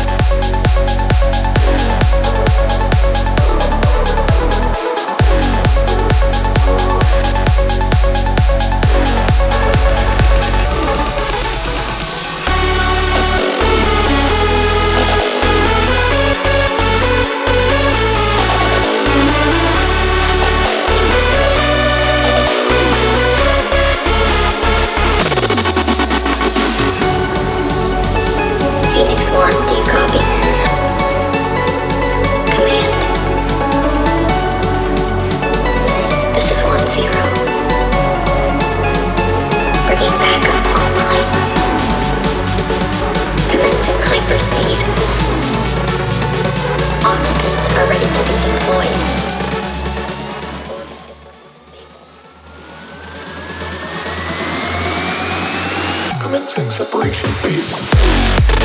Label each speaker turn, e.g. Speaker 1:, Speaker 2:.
Speaker 1: Phoenix 1, do you copy? Command. This is 1-0. Bringing backup online. Commencing hyperspeed. Occupants are ready to be deployed. Orbit is unstable.
Speaker 2: Commencing separation phase.